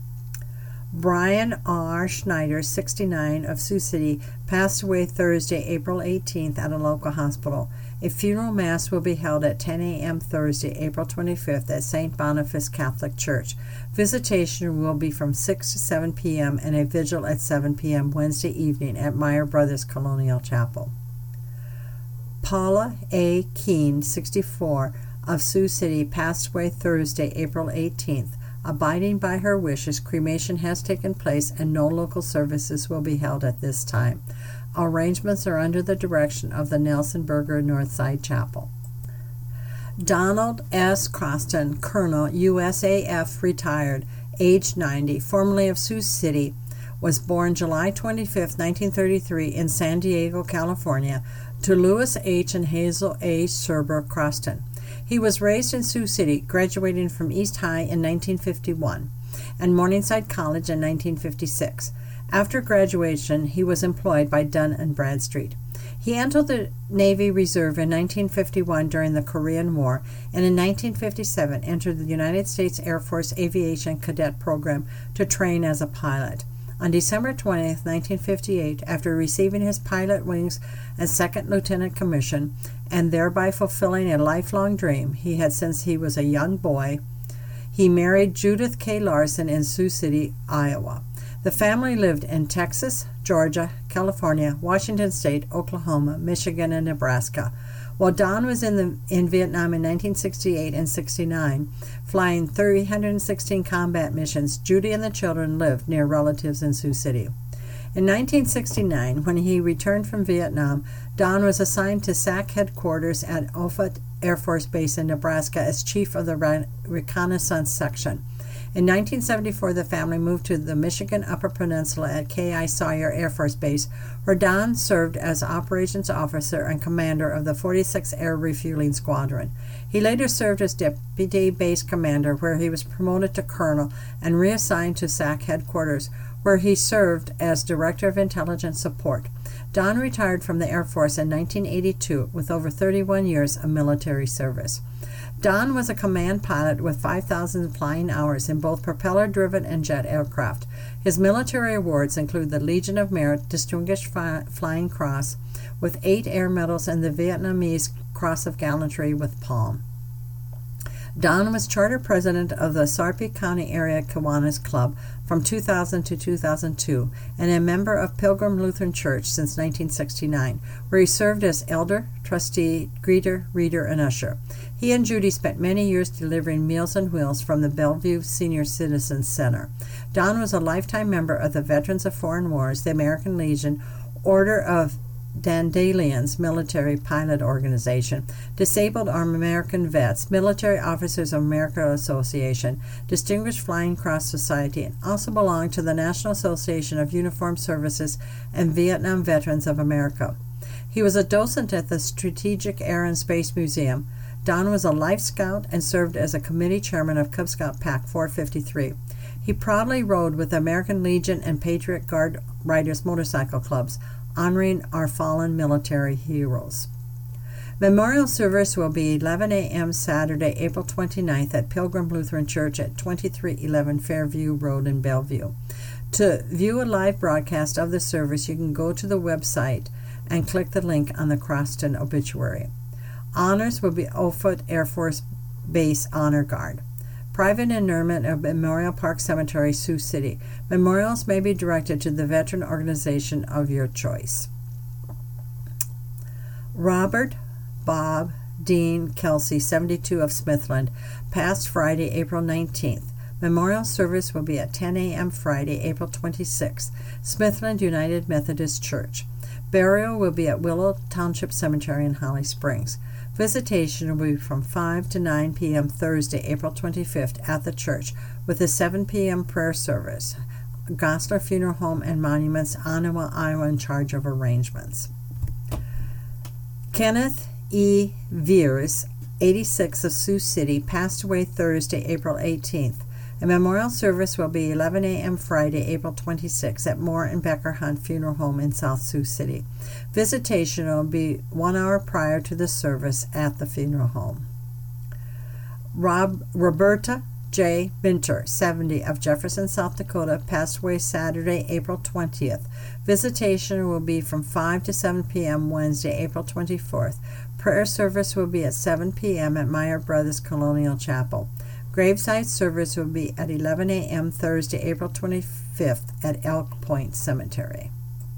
Brian R. Schneider, 69, of Sioux City, passed away Thursday, April 18th at a local hospital. A funeral mass will be held at 10 a.m. Thursday, April 25th at St. Boniface Catholic Church. Visitation will be from 6 to 7 p.m. and a vigil at 7 p.m. Wednesday evening at Meyer Brothers Colonial Chapel. Paula A. Keene, 64, of Sioux City, passed away Thursday, April 18th. Abiding by her wishes, cremation has taken place and no local services will be held at this time. Arrangements are under the direction of the Nelson Berger Northside Chapel. Donald S. Croston, Colonel, USAF, retired, age 90, formerly of Sioux City, was born July 25, 1933 in San Diego, California, to Louis H. and Hazel A. Serber Croston. He was raised in Sioux City, graduating from East High in 1951 and Morningside College in 1956. After graduation, he was employed by Dun & Bradstreet. He entered the Navy Reserve in 1951 during the Korean War, and in 1957 entered the United States Air Force Aviation Cadet Program to train as a pilot. On December 20, 1958, after receiving his pilot wings and second lieutenant commission, and thereby fulfilling a lifelong dream he had since he was a young boy, he married Judith K. Larson in Sioux City, Iowa. The family lived in Texas, Georgia, California, Washington State, Oklahoma, Michigan, and Nebraska. While Don was in Vietnam in 1968 and 69, flying 316 combat missions, Judy and the children lived near relatives in Sioux City. In 1969, when he returned from Vietnam, Don was assigned to SAC headquarters at Offutt Air Force Base in Nebraska as chief of the Reconnaissance Section. In 1974, the family moved to the Michigan Upper Peninsula at K.I. Sawyer Air Force Base, where Don served as operations officer and commander of the 46th Air Refueling Squadron. He later served as deputy base commander, where he was promoted to colonel and reassigned to SAC headquarters, where he served as director of intelligence support. Don retired from the Air Force in 1982 with over 31 years of military service. Don was a command pilot with 5,000 flying hours in both propeller-driven and jet aircraft. His military awards include the Legion of Merit Distinguished Flying Cross with 8 air medals and the Vietnamese Cross of Gallantry with Palm. Don was charter president of the Sarpy County Area Kiwanis Club from 2000 to 2002 and a member of Pilgrim Lutheran Church since 1969, where he served as elder, trustee, greeter, reader, and usher. He and Judy spent many years delivering Meals on Wheels from the Bellevue Senior Citizens Center. Don was a lifetime member of the Veterans of Foreign Wars, the American Legion, Order of Dandelions Military Pilot Organization, Disabled American Vets, Military Officers of America Association, Distinguished Flying Cross Society, and also belonged to the National Association of Uniformed Services and Vietnam Veterans of America. He was a docent at the Strategic Air and Space Museum. Don was a Life Scout and served as a committee chairman of Cub Scout Pack 453. He proudly rode with the American Legion and Patriot Guard Riders motorcycle clubs, honoring our fallen military heroes. Memorial service will be 11 a.m. Saturday, April 29th at Pilgrim Lutheran Church at 2311 Fairview Road in Bellevue. To view a live broadcast of the service, you can go to the website and click the link on the Croston obituary. Honors will be Offutt Air Force Base Honor Guard. Private interment of Memorial Park Cemetery, Sioux City. Memorials may be directed to the veteran organization of your choice. Robert Bob Dean Kelsey, 72, of Smithland, passed Friday, April 19th. Memorial service will be at 10 a.m. Friday, April 26th, Smithland United Methodist Church. Burial will be at Willow Township Cemetery in Holly Springs. Visitation will be from 5 to 9 p.m. Thursday, April 25th at the church with a 7 p.m. prayer service. Gosler Funeral Home and Monuments, Ottawa, Iowa, in charge of arrangements. Kenneth E. Veers, 86, of Sioux City, passed away Thursday, April 18th. A memorial service will be 11 a.m. Friday, April 26 at Moore and Becker Hunt Funeral Home in South Sioux City. Visitation will be 1 hour prior to the service at the funeral home. Roberta J. Minter, 70, of Jefferson, South Dakota, passed away Saturday, April 20th. Visitation will be from 5 to 7 p.m. Wednesday, April 24th. Prayer service will be at 7 p.m. at Meyer Brothers Colonial Chapel. Graveside service will be at 11 a.m. Thursday, April 25th at Elk Point Cemetery.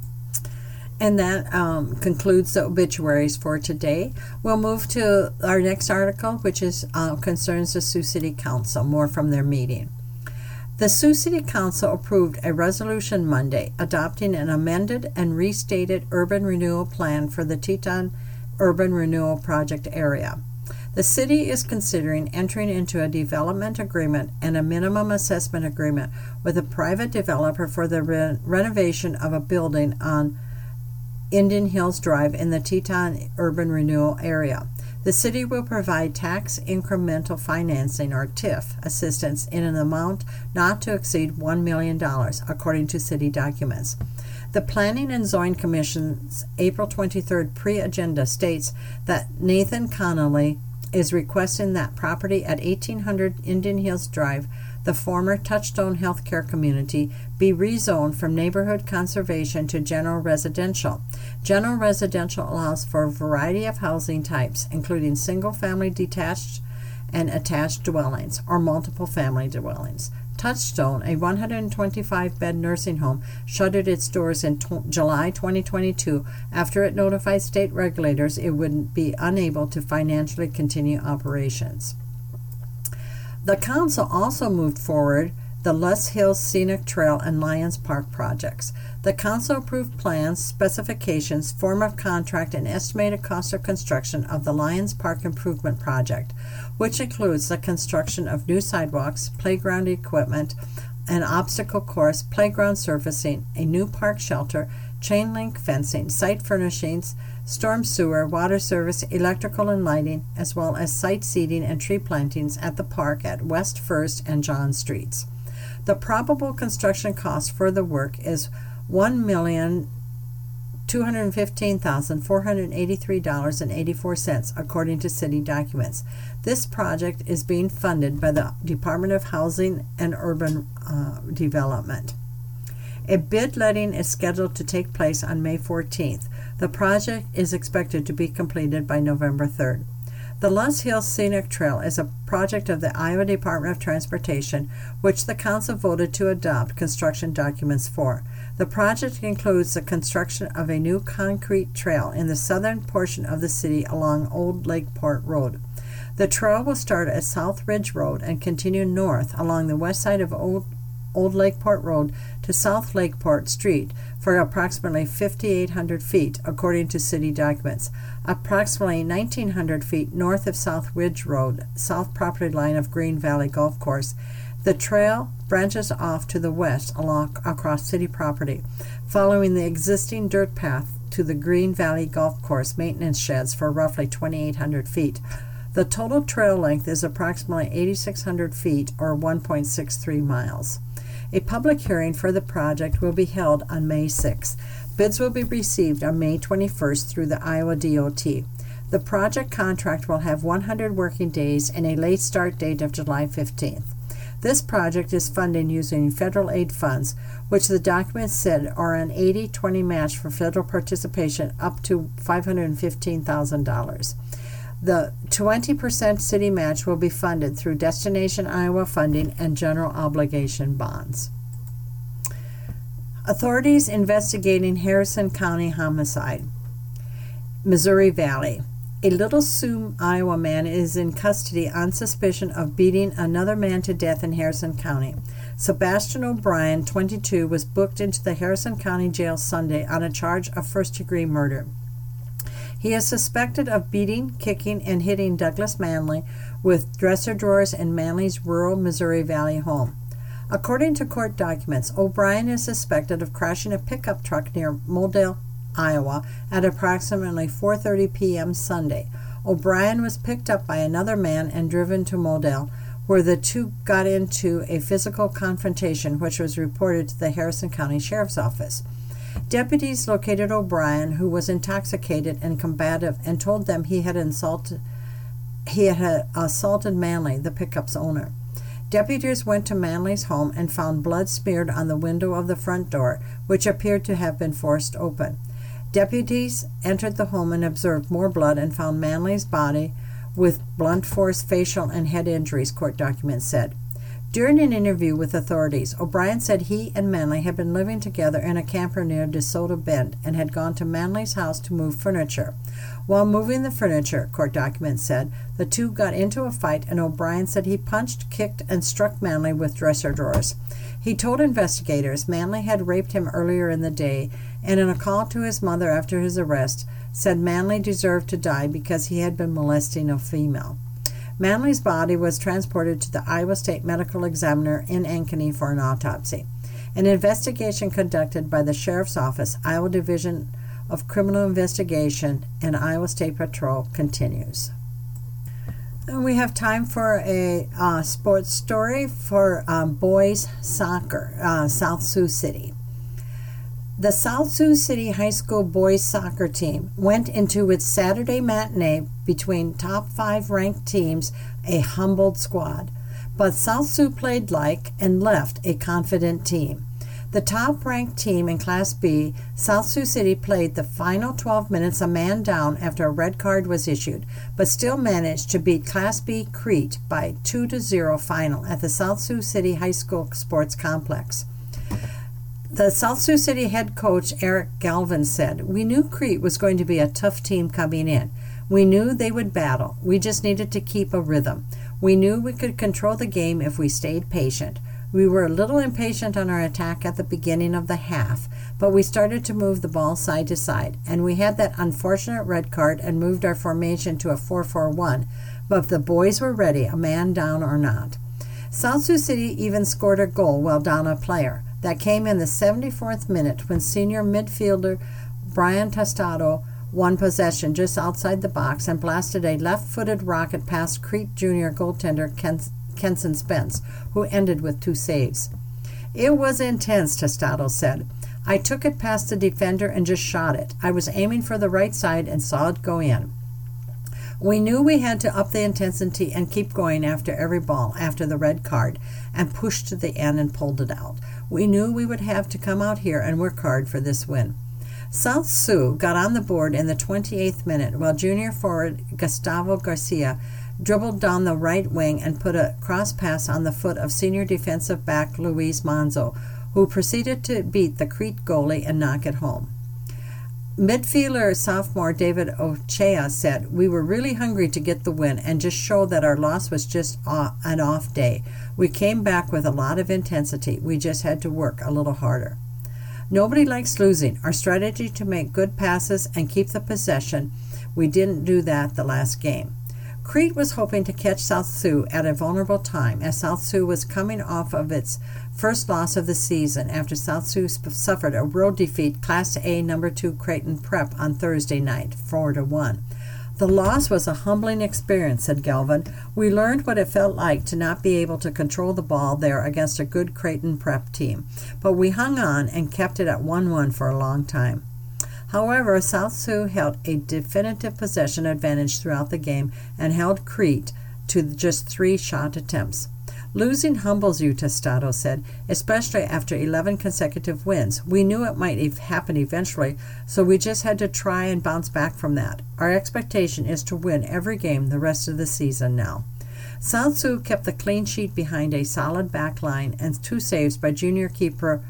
And that concludes the obituaries for today. We'll move to our next article, which is concerns the Sioux City Council, more from their meeting. The Sioux City Council approved a resolution Monday adopting an amended and restated urban renewal plan for the Teton Urban Renewal Project area. The city is considering entering into a development agreement and a minimum assessment agreement with a private developer for the renovation of a building on Indian Hills Drive in the Teton Urban Renewal area. The city will provide tax incremental financing, or TIF, assistance in an amount not to exceed $1 million, according to city documents. The Planning and Zoning Commission's April 23rd pre-agenda states that Nathan Connolly is requesting that property at 1800 Indian Hills Drive, the former Touchstone Healthcare Community, be rezoned from neighborhood conservation to general residential. General residential allows for a variety of housing types, including single-family detached and attached dwellings or multiple family dwellings. Touchstone, a 125-bed nursing home, shuttered its doors in July 2022 after it notified state regulators it would be unable to financially continue operations. The council also moved forward the Luss Hills Scenic Trail and Lions Park projects. The council approved plans, specifications, form of contract, and estimated cost of construction of the Lions Park Improvement Project, which includes the construction of new sidewalks, playground equipment, an obstacle course, playground surfacing, a new park shelter, chain link fencing, site furnishings, storm sewer, water service, electrical and lighting, as well as site seeding and tree plantings at the park at West First and John Streets. The probable construction cost for the work is $1,215,483.84, according to city documents. This project is being funded by the Department of Housing and Urban Development. A bid letting is scheduled to take place on May 14th. The project is expected to be completed by November 3rd. The Luss Hills Scenic Trail is a project of the Iowa Department of Transportation, which the council voted to adopt construction documents for. The project includes the construction of a new concrete trail in the southern portion of the city along Old Lakeport Road. The trail will start at South Ridge Road and continue north along the west side of Old Lakeport Road to South Lakeport Street for approximately 5,800 feet, according to city documents. Approximately 1,900 feet north of South Ridge Road, south property line of Green Valley Golf Course, the trail branches off to the west across city property, following the existing dirt path to the Green Valley Golf Course maintenance sheds for roughly 2,800 feet. The total trail length is approximately 8,600 feet, or 1.63 miles. A public hearing for the project will be held on May 6th. Bids will be received on May 21st through the Iowa DOT. The project contract will have 100 working days and a late start date of July 15th. This project is funded using federal aid funds, which the documents said are an 80-20 match for federal participation up to $515,000. The 20% city match will be funded through Destination Iowa funding and general obligation bonds. Authorities investigating Harrison County homicide. Missouri Valley. A Little Sioux, Iowa man is in custody on suspicion of beating another man to death in Harrison County. Sebastian O'Brien, 22, was booked into the Harrison County Jail Sunday on a charge of first-degree murder. He is suspected of beating, kicking, and hitting Douglas Manley with dresser drawers in Manley's rural Missouri Valley home. According to court documents, O'Brien is suspected of crashing a pickup truck near Model, Iowa at approximately 4:30 p.m. Sunday. O'Brien was picked up by another man and driven to Model, where the two got into a physical confrontation, which was reported to the Harrison County Sheriff's Office. Deputies located O'Brien, who was intoxicated and combative, and told them he had assaulted Manley, the pickup's owner. Deputies went to Manley's home and found blood smeared on the window of the front door, which appeared to have been forced open. Deputies entered the home and observed more blood and found Manley's body with blunt force facial and head injuries, court documents said. During an interview with authorities, O'Brien said he and Manley had been living together in a camper near DeSoto Bend and had gone to Manley's house to move furniture. While moving the furniture, court documents said, the two got into a fight and O'Brien said he punched, kicked, and struck Manley with dresser drawers. He told investigators Manley had raped him earlier in the day, and in a call to his mother after his arrest, said Manley deserved to die because he had been molesting a female. Manley's body was transported to the Iowa State Medical Examiner in Ankeny for an autopsy. An investigation conducted by the Sheriff's Office, Iowa Division of Criminal Investigation, and Iowa State Patrol continues. And we have time for a sports story for boys soccer, South Sioux City. The South Sioux City High School boys soccer team went into its Saturday matinee between top 5 ranked teams, a humbled squad. But South Sioux played like and left a confident team. The top-ranked team in Class B, South Sioux City, played the final 12 minutes a man down after a red card was issued, but still managed to beat Class B Crete by 2-0 final at the South Sioux City High School Sports Complex. The South Sioux City head coach Eric Galvin said, "We knew Crete was going to be a tough team coming in. We knew they would battle. We just needed to keep a rhythm. We knew we could control the game if we stayed patient. We were a little impatient on our attack at the beginning of the half, but we started to move the ball side to side, and we had that unfortunate red card and moved our formation to a 4-4-1, but the boys were ready, a man down or not." South Sioux City even scored a goal while down a player. That came in the 74th minute when senior midfielder Brian Tostado won possession just outside the box and blasted a left-footed rocket past Crete Junior goaltender Kenson Spence, who ended with 2 saves. "It was intense," Tostado said. "I took it past the defender and just shot it. I was aiming for the right side and saw it go in. We knew we had to up the intensity and keep going after every ball after the red card and pushed to the end and pulled it out. We knew we would have to come out here and work hard for this win." South Sioux got on the board in the 28th minute while junior forward Gustavo Garcia dribbled down the right wing and put a cross pass on the foot of senior defensive back Luis Manzo, who proceeded to beat the Crete goalie and knock it home. Midfielder sophomore David Ochea said, "We were really hungry to get the win and just show that our loss was just an off day. We came back with a lot of intensity. We just had to work a little harder." Nobody likes losing. Our strategy to make good passes and keep the possession, we didn't do that the last game. Crete was hoping to catch South Sioux at a vulnerable time, as South Sioux was coming off of its first loss of the season after South Sioux suffered a road defeat Class A No. 2 Creighton Prep on Thursday night, 4-1. "The loss was a humbling experience," said Galvin. "We learned what it felt like to not be able to control the ball there against a good Creighton Prep team, but we hung on and kept it at 1-1 for a long time." However, South Sioux held a definitive possession advantage throughout the game and held Crete to just 3 shot attempts. "Losing humbles you," Tostado said, "especially after 11 consecutive wins. We knew it might happen eventually, so we just had to try and bounce back from that. Our expectation is to win every game the rest of the season now." South Sioux kept the clean sheet behind a solid back line and 2 saves by junior keeper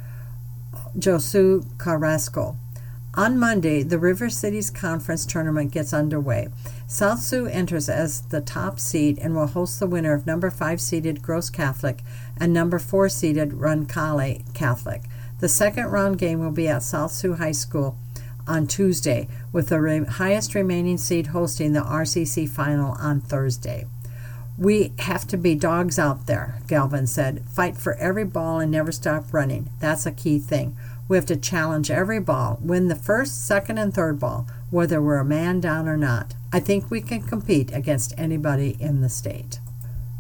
Josu Carrasco. On Monday, the River Cities Conference tournament gets underway. South Sioux enters as the top seed and will host the winner of number 5-seeded Gross Catholic and number 4-seeded Roncalli Catholic. The second-round game will be at South Sioux High School on Tuesday, with the highest remaining seed hosting the RCC final on Thursday. "We have to be dogs out there," Galvin said. "Fight for every ball and never stop running. That's a key thing. We have to challenge every ball, win the first, second, and third ball, whether we're a man down or not. I think we can compete against anybody in the state."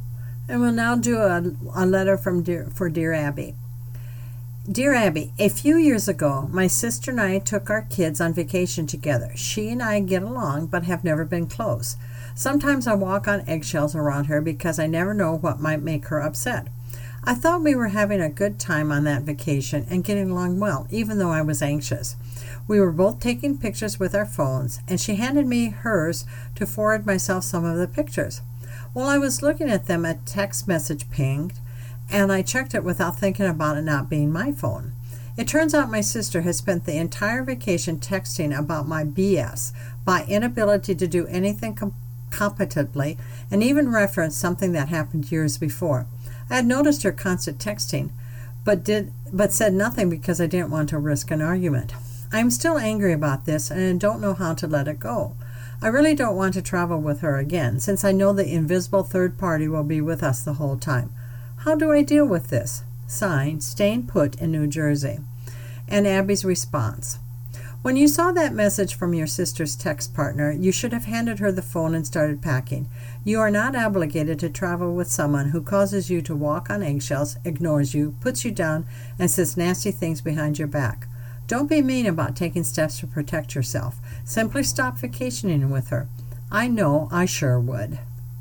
And we'll now do a letter for Dear Abby. Dear Abby, a few years ago, my sister and I took our kids on vacation together. She and I get along, but have never been close. Sometimes I walk on eggshells around her because I never know what might make her upset. I thought we were having a good time on that vacation and getting along well, even though I was anxious. We were both taking pictures with our phones, and she handed me hers to forward myself some of the pictures. While I was looking at them, a text message pinged, and I checked it without thinking about it not being my phone. It turns out my sister has spent the entire vacation texting about my BS, my inability to do anything competently, and even referenced something that happened years before. I had noticed her constant texting, but said nothing because I didn't want to risk an argument. I am still angry about this and don't know how to let it go. I really don't want to travel with her again, since I know the invisible third party will be with us the whole time. How do I deal with this? Signed, Staying Put in New Jersey. And Abby's response. When you saw that message from your sister's text partner, you should have handed her the phone and started packing. You are not obligated to travel with someone who causes you to walk on eggshells, ignores you, puts you down, and says nasty things behind your back. Don't be mean about taking steps to protect yourself. Simply stop vacationing with her. I know I sure would.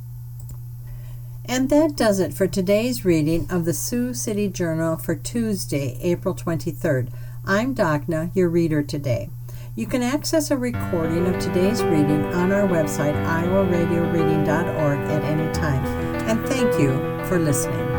And that does it for today's reading of the Sioux City Journal for Tuesday, April 23rd. I'm Dagna, your reader today. You can access a recording of today's reading on our website, iowaradioreading.org, at any time. And thank you for listening.